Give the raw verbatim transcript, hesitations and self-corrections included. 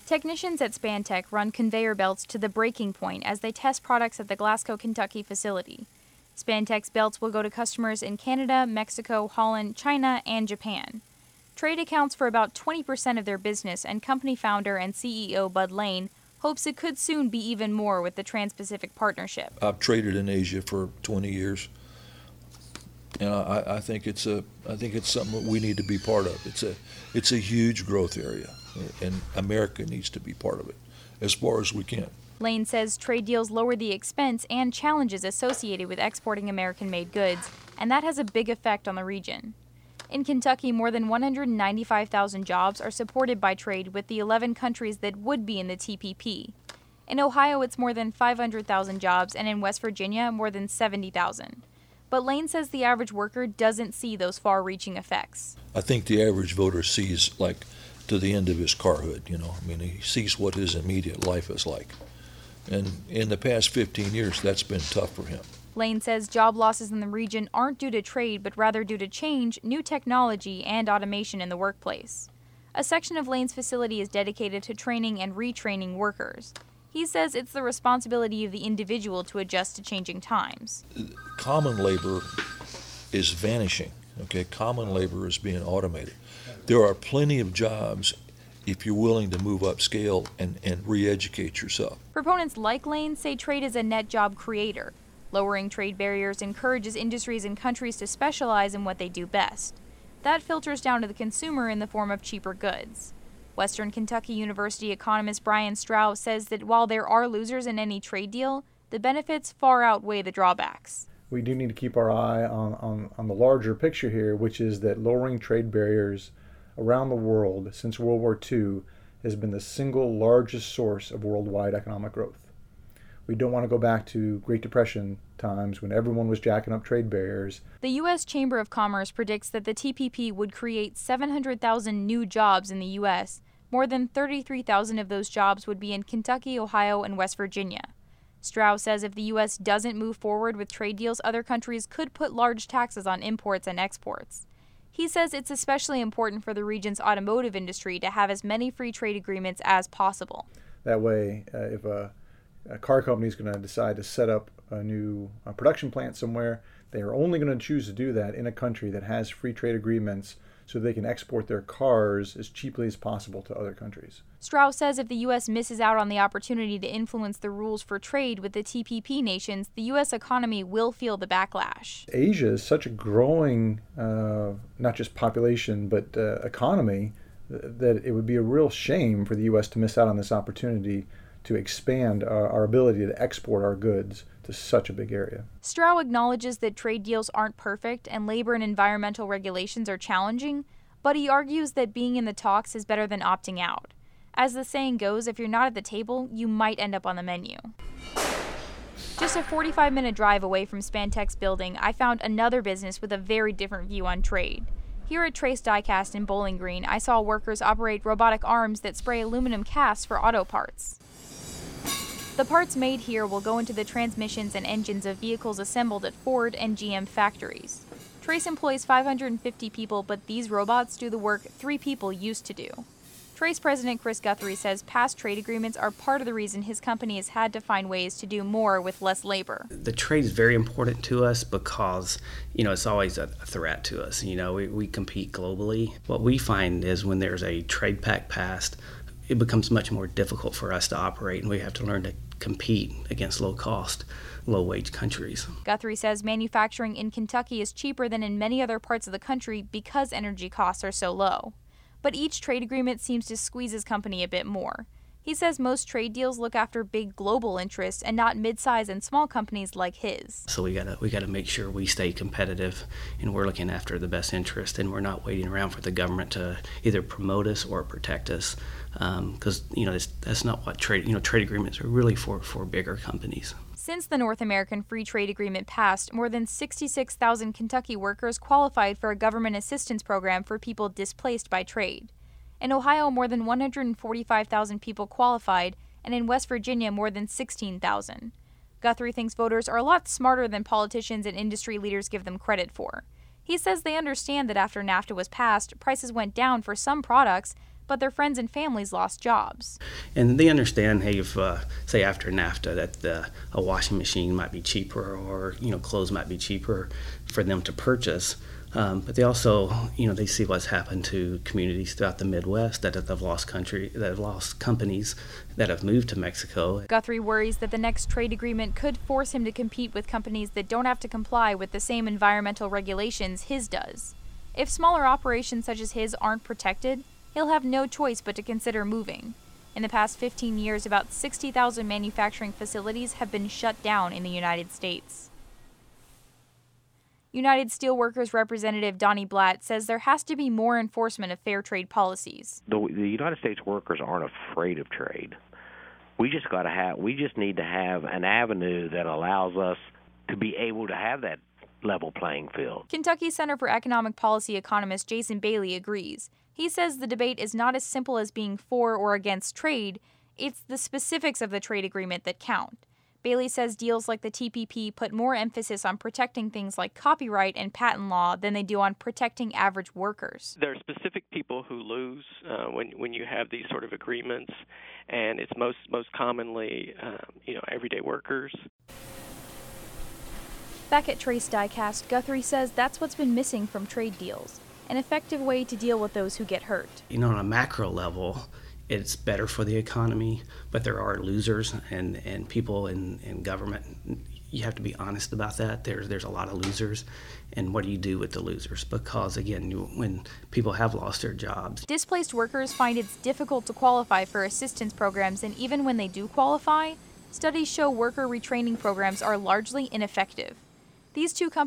Technicians at Spantech run conveyor belts to the breaking point as they test products at the Glasgow, Kentucky facility. Spantech's belts will go to customers in Canada, Mexico, Holland, China, and Japan. Trade accounts for about twenty percent of their business, and company founder and C E O Bud Lane hopes it could soon be even more with the Trans-Pacific Partnership. I've traded in Asia for twenty years, and I, I think it's a I think it's something that we need to be part of. It's a it's a huge growth area, and America needs to be part of it as far as we can. Lane says trade deals lower the expense and challenges associated with exporting American-made goods, and that has a big effect on the region. In Kentucky, more than one hundred ninety-five thousand jobs are supported by trade with the eleven countries that would be in the T P P. In Ohio, it's more than five hundred thousand jobs, and in West Virginia, more than seventy thousand. But Lane says the average worker doesn't see those far-reaching effects. I think the average voter sees, like, to the end of his carhood, you know. I mean, he sees what his immediate life is like. And in the past fifteen years, that's been tough for him. Lane says job losses in the region aren't due to trade, but rather due to change, new technology, and automation in the workplace. A section of Lane's facility is dedicated to training and retraining workers. He says it's the responsibility of the individual to adjust to changing times. Common labor is vanishing, okay? Common labor is being automated. There are plenty of jobs if you're willing to move upscale and, and re-educate yourself. Proponents like Lane say trade is a net job creator. Lowering trade barriers encourages industries and countries to specialize in what they do best. That filters down to the consumer in the form of cheaper goods. Western Kentucky University economist Brian Strauss says that while there are losers in any trade deal, the benefits far outweigh the drawbacks. We do need to keep our eye on, on, on the larger picture here, which is that lowering trade barriers around the world since World War Two has been the single largest source of worldwide economic growth. We don't want to go back to Great Depression times when everyone was jacking up trade barriers. The U S Chamber of Commerce predicts that the T P P would create seven hundred thousand new jobs in the U S. More than thirty-three thousand of those jobs would be in Kentucky, Ohio, and West Virginia. Strauss says if the U S doesn't move forward with trade deals, other countries could put large taxes on imports and exports. He says it's especially important for the region's automotive industry to have as many free trade agreements as possible. That way, uh, if a, a car company is going to decide to set up a new uh, production plant somewhere, they are only going to choose to do that in a country that has free trade agreements so they can export their cars as cheaply as possible to other countries. Strauss says if the U S misses out on the opportunity to influence the rules for trade with the T P P nations, the U S economy will feel the backlash. Asia is such a growing, uh, not just population, but uh, economy, th- that it would be a real shame for the U S to miss out on this opportunity to expand our, our ability to export our goods to such a big area. Strauss acknowledges that trade deals aren't perfect and labor and environmental regulations are challenging, but he argues that being in the talks is better than opting out. As the saying goes, if you're not at the table, you might end up on the menu. Just a forty-five minute drive away from Spantech's building, I found another business with a very different view on trade. Here at Trace Diecast in Bowling Green, I saw workers operate robotic arms that spray aluminum casts for auto parts. The parts made here will go into the transmissions and engines of vehicles assembled at Ford and G M factories. Trace employs five hundred fifty people, but these robots do the work three people used to do. Trace President Chris Guthrie says past trade agreements are part of the reason his company has had to find ways to do more with less labor. The trade is very important to us because, you know, it's always a threat to us. You know, we, we compete globally. What we find is when there's a trade pact passed, it becomes much more difficult for us to operate, and we have to learn to compete against low-cost, low-wage countries. Guthrie says manufacturing in Kentucky is cheaper than in many other parts of the country because energy costs are so low. But each trade agreement seems to squeeze his company a bit more. He says most trade deals look after big global interests and not mid-size and small companies like his. So we gotta we gotta make sure we stay competitive, and we're looking after the best interest, and we're not waiting around for the government to either promote us or protect us, because um, you know that's, that's not what trade you know trade agreements are really for for bigger companies. Since the North American Free Trade Agreement passed, more than sixty-six thousand Kentucky workers qualified for a government assistance program for people displaced by trade. In Ohio, more than one hundred forty-five thousand people qualified, and in West Virginia, more than sixteen thousand. Guthrie thinks voters are a lot smarter than politicians and industry leaders give them credit for. He says they understand that after NAFTA was passed, prices went down for some products, but their friends and families lost jobs. And they understand, hey, if, uh, say, after NAFTA, that the, a washing machine might be cheaper or, you know, clothes might be cheaper for them to purchase. Um, but they also, you know, they see what's happened to communities throughout the Midwest that have lost country, that have lost companies that have moved to Mexico. Guthrie worries that the next trade agreement could force him to compete with companies that don't have to comply with the same environmental regulations his does. If smaller operations such as his aren't protected, he'll have no choice but to consider moving. In the past fifteen years, about sixty thousand manufacturing facilities have been shut down in the United States. United Steelworkers representative Donnie Blatt says there has to be more enforcement of fair trade policies. The, the United States workers aren't afraid of trade. We just got to have. We just need to have an avenue that allows us to be able to have that level playing field. Kentucky Center for Economic Policy economist Jason Bailey agrees. He says the debate is not as simple as being for or against trade. It's the specifics of the trade agreement that count. Bailey says deals like the T P P put more emphasis on protecting things like copyright and patent law than they do on protecting average workers. There are specific people who lose uh, when when you have these sort of agreements, and it's most most commonly um, you know everyday workers. Back at Trace Diecast, Guthrie says that's what's been missing from trade deals, an effective way to deal with those who get hurt. You know, on a macro level, it's better for the economy, but there are losers, and, and people in, in government, you have to be honest about that. There's, there's a lot of losers, and what do you do with the losers? Because, again, you, when people have lost their jobs. Displaced workers find it's difficult to qualify for assistance programs, and even when they do qualify, studies show worker retraining programs are largely ineffective. These two companies